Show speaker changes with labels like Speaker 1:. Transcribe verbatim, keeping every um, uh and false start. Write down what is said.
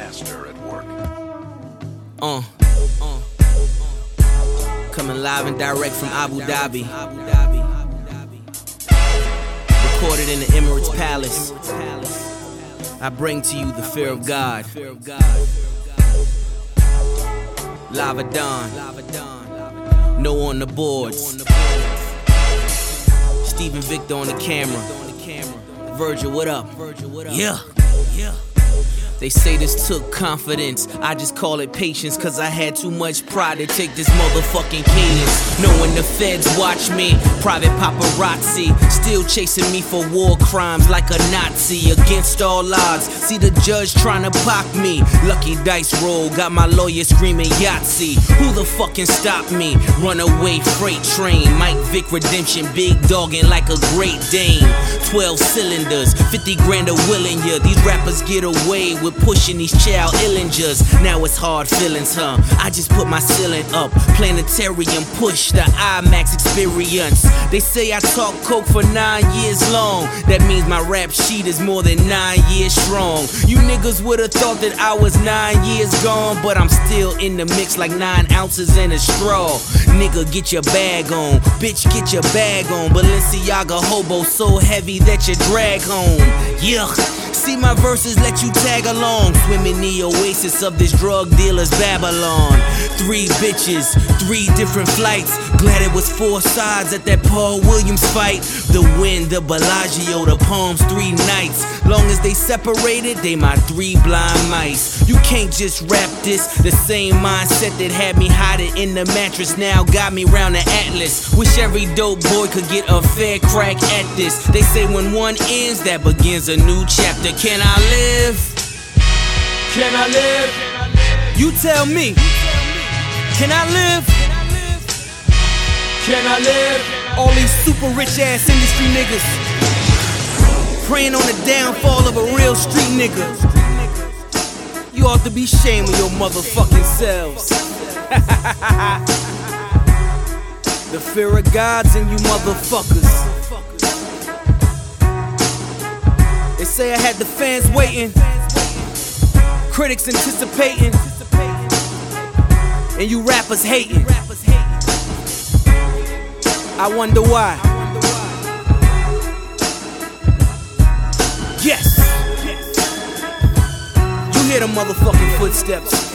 Speaker 1: master at work.
Speaker 2: Uh, uh, uh. Coming live and direct from Abu Dhabi. Recorded in the Emirates Palace. I bring to you the fear of God. Lava Don. No on the boards. Stephen Victor on the camera. Virgil, what up? Yeah. Yeah. They say this took confidence, I just call it patience, cause I had too much pride to take this motherfucking cadence. Knowing the feds watch me, private paparazzi, still chasing me for war crimes like a Nazi. Against all odds, see the judge trying to pock me. Lucky dice roll, got my lawyer screaming Yahtzee. Who the fuck can stop me? Runaway freight train, Mike Vick redemption, big dogging like a Great Dane. Twelve cylinders, fifty grand a willing ya. These rappers get away with pushing these child Illingers. Now it's hard feelings, huh? I just put my ceiling up. Planetarium push the IMAX experience. They say I talk coke for nine years long. That means my rap sheet is more than nine years strong. You niggas would've thought that I was nine years gone, but I'm still in the mix like nine ounces in a straw. Nigga, get your bag on. Bitch, get your bag on. Balenciaga hobo so heavy that you drag home. Yuck. See my verses, let you tag along. Swim in the oasis of this drug dealer's Babylon. Three bitches, three different flights. Glad it was four sides at that Paul Williams fight. The wind, the Bellagio, the Palms, three nights. Long as they separated, they my three blind mice. You can't just rap this. The same mindset that had me hiding in the mattress now got me round the Atlas. Wish every dope boy could get a fair crack at this. They say when one ends, that begins a new chapter. Can I live? Can I live? You tell me. Can I live? Can I live? All these super rich ass industry niggas preying on the downfall of a real street nigga. You ought to be ashamed of your motherfucking selves. The fear of God's in you motherfuckers. They say I had the fans waiting, critics anticipating, and you rappers hating. I wonder why. Yes. You hear the motherfucking footsteps.